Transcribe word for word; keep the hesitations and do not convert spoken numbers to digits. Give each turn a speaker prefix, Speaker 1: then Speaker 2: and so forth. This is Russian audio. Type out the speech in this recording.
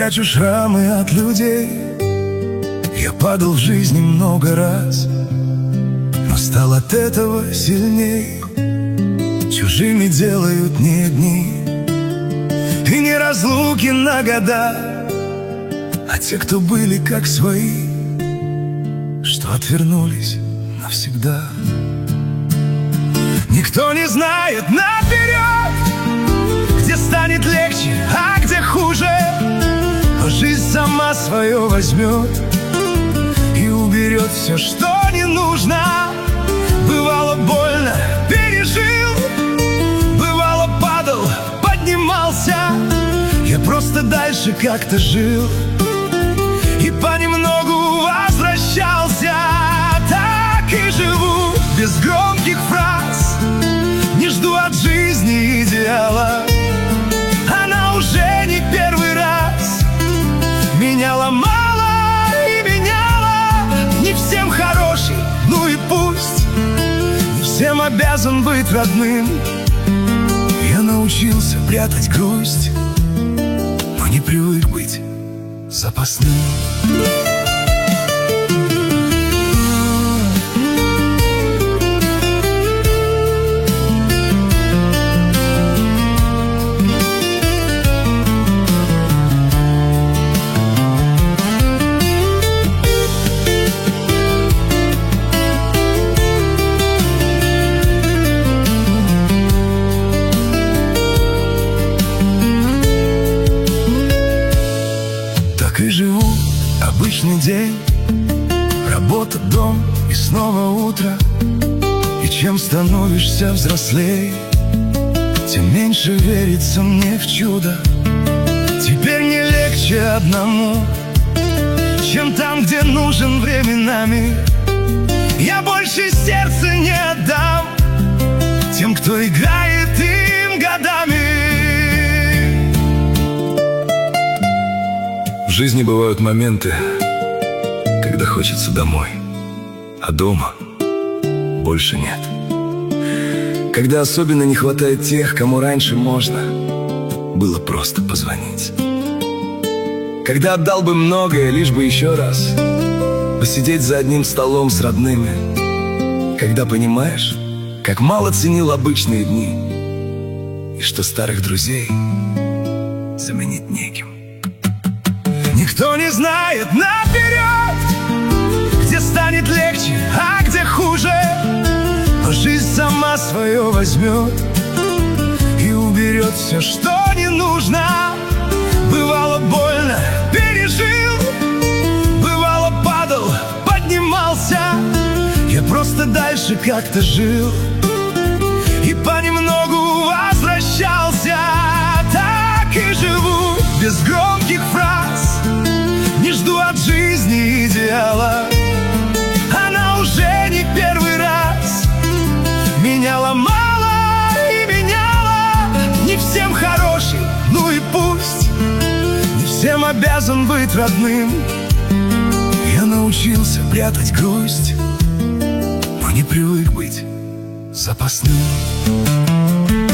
Speaker 1: прячу шрамы от людей. Я падал в жизни много раз, но стал от этого сильней. Чужими делают не дни и не разлуки на года, а те, кто были как свои, что отвернулись навсегда. Никто не знает наперед, где станет легче, а где хуже. Но жизнь сама свое возьмет и уберет все, что не нужно. Бывало больно, пережил, бывало падал, поднимался. Я просто дальше как-то жил и понемногу возвращался. Так и живу без громких фраз, не жду от жизни идеала. Она уже не первый раз меня ломала и меняла. Не всем хороший, ну и пусть, не всем обязан быть родным. Я научился прятать грусть, но не привык быть запасным. И живу обычный день, работа, дом и снова утро. И чем становишься взрослей, тем меньше верится мне в чудо. Теперь не легче одному, чем там, где нужен временами. Я больше сердца не отдам тем, кто играет им годами.
Speaker 2: В жизни бывают моменты, когда хочется домой, а дома больше нет. Когда особенно не хватает тех, кому раньше можно было просто позвонить. Когда отдал бы многое, лишь бы еще раз посидеть за одним столом с родными. Когда понимаешь, как мало ценил обычные дни, и что старых друзей заменить неким.
Speaker 1: Никто не знает наперед, где станет легче, а где хуже. Но жизнь сама свое возьмет и уберет все, что не нужно. Бывало больно, пережил, бывало падал, поднимался. Я просто дальше как-то жил и понемногу возвращался. Так и живу без громких фраз, не жду от жизни идеала. Она уже не первый раз меня ломала и меняла. Не всем хороший, ну и пусть, не всем обязан быть родным. Я научился прятать грусть, но не привык быть запасным.